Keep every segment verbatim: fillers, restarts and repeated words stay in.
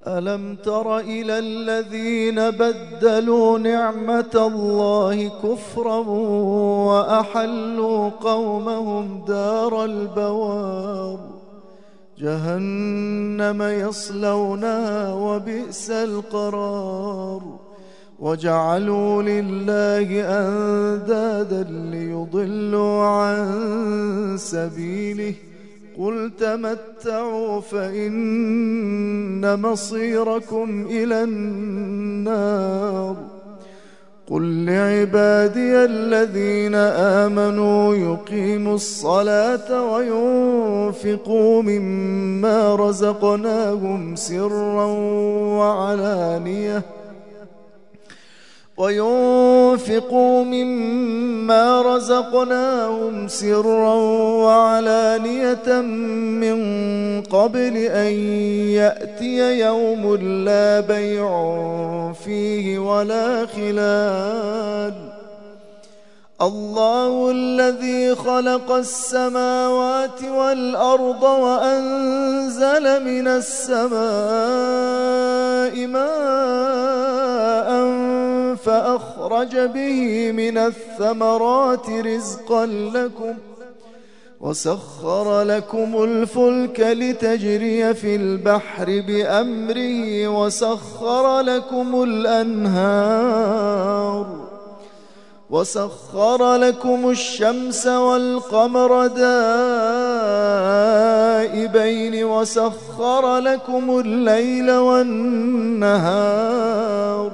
ألم تر إلى الذين بدلوا نعمة الله كفرا وأحلوا قومهم دار البوار جهنم يصلونها وبئس القرار وجعلوا لله أندادا ليضلوا عن سبيله قل تمتعوا فإن مصيركم إلى النار قل لعبادي الذين آمنوا يقيموا الصلاة وينفقوا مما رزقناهم سرا وعلانية وينفقوا مما رزقناهم سرا وعلانية من قبل أن يأتي يوم لا بيع فيه ولا خلال الله الذي خلق السماوات والأرض وأنزل من السماء ماء فأخرج به من الثمرات رزقا لكم وسخر لكم الفلك لتجري في البحر بأمره وسخر لكم الأنهار وسخر لكم الشمس والقمر دائبين وسخر لكم الليل والنهار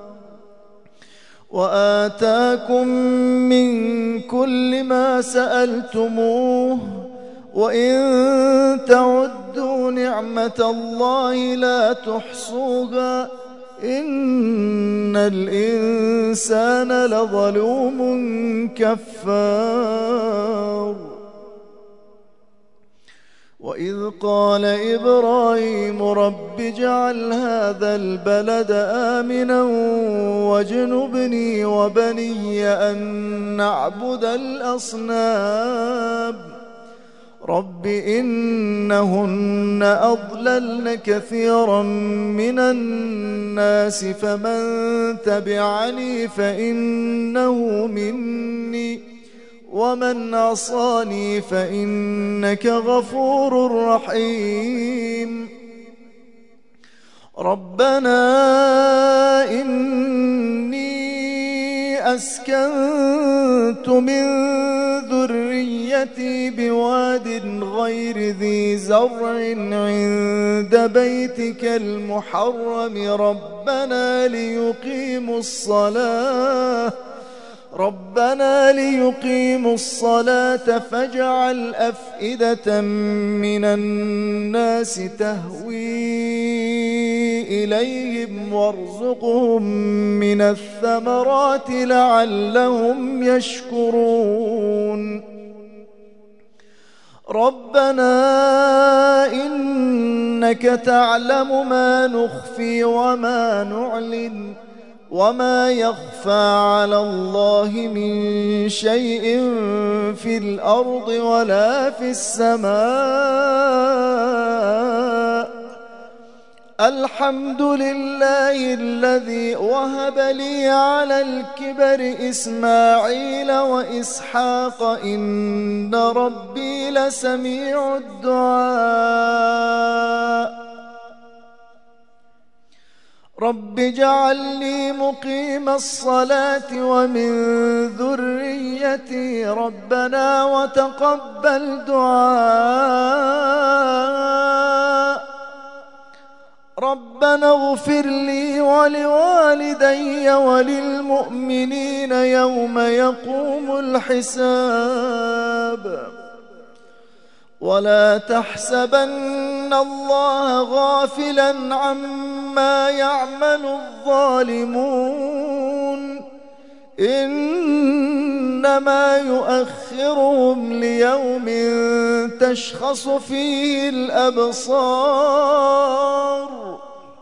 وآتاكم من كل ما سألتموه وإن تعدوا نعمة الله لا تحصوها إن الإنسان لظلوم كفار وإذ قال إبراهيم رب اجعل هذا البلد آمنا واجنبني وبني أن نعبد الأصنام رب إنهن أضللن كثيرا من الناس فمن تبعني فإنه مني ومن عصاني فإنك غفور رحيم ربنا إني أسكنت من ذريتي بواد غير ذي زرع عند بيتك المحرم ربنا ليقيموا الصلاة ربنا ليقيموا الصلاة فاجعل أفئدة من الناس تهوي إليهم وارزقهم من الثمرات لعلهم يشكرون ربنا إنك تعلم ما نخفي وما نعلن وما يخفى على الله من شيء في الأرض ولا في السماء الحمد لله الذي وهب لي على الكبر إسماعيل وإسحاق إن ربي لسميع الدعاء رب اجعلني مقيم الصلاة ومن ذريتي ربنا وتقبل دعاء ربنا اغفر لي ولوالدي وللمؤمنين يوم يقوم الحساب ولا تحسبن الله غافلا عما يعمل الظالمون إنما يؤخرهم ليوم تشخص فيه الأبصار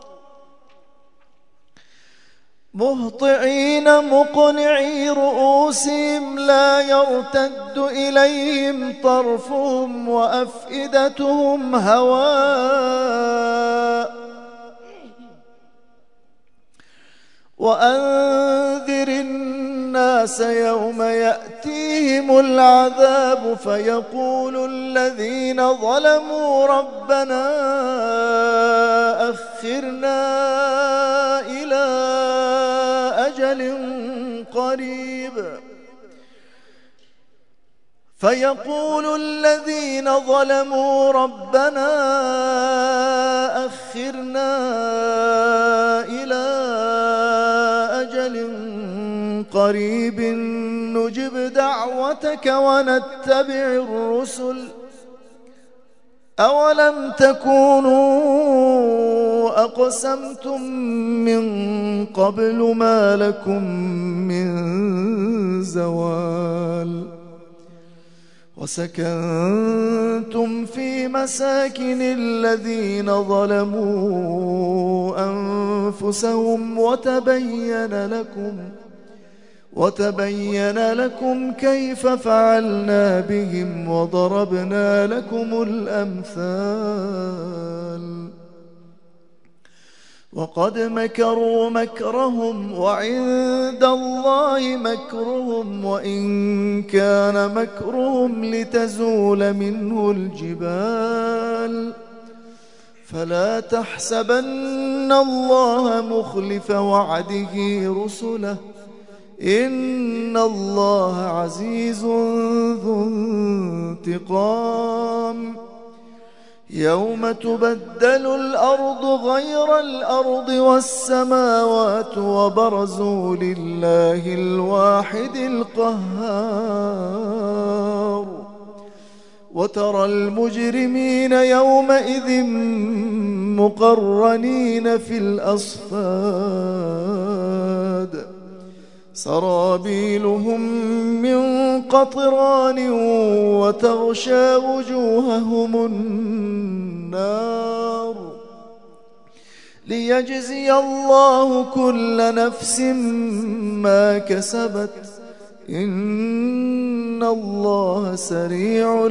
مهطعين مقنعي رؤوسهم لا يرتد إليهم طرفهم وأفئدتهم هواء وأنذر الناس يوم يأتيهم العذاب فيقول الذين ظلموا ربنا أخرنا إلى أجل قريب فيقول الذين ظلموا ربنا أخرنا إلى أجل قريب نجب دعوتك ونتبع الرسل أولم تكونوا أقسمتم من قبل ما لكم من زوال وسكنتم في مساكن الذين ظلموا أنفسهم وتبين لكم وتبين لكم كيف فعلنا بهم وضربنا لكم الأمثال وقد مكروا مكرهم وعند الله مكرهم وإن كان مكرهم لتزول منه الجبال فلا تحسبن الله مخلف وعده رسله إن الله عزيز ذو انتقام يوم تبدل الأرض غير الأرض والسماوات وبرزوا لله الواحد القهار وترى المجرمين يومئذ مقرنين في الأصفاد سرابيلهم من قطران وتغشى وجوههم النار ليجزي الله كل نفس ما كسبت إن الله سريع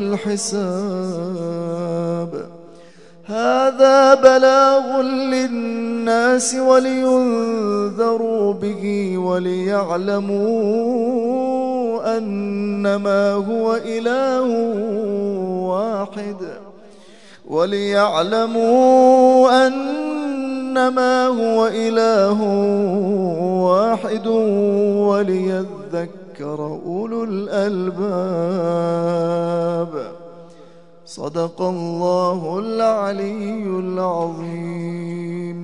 الحساب هذا بلاغ للناس ولينذروا به وليعلموا أنما هو إله واحد وليعلموا أنما هو إله واحد وليذكر أولو الألباب صدق الله العلي العظيم.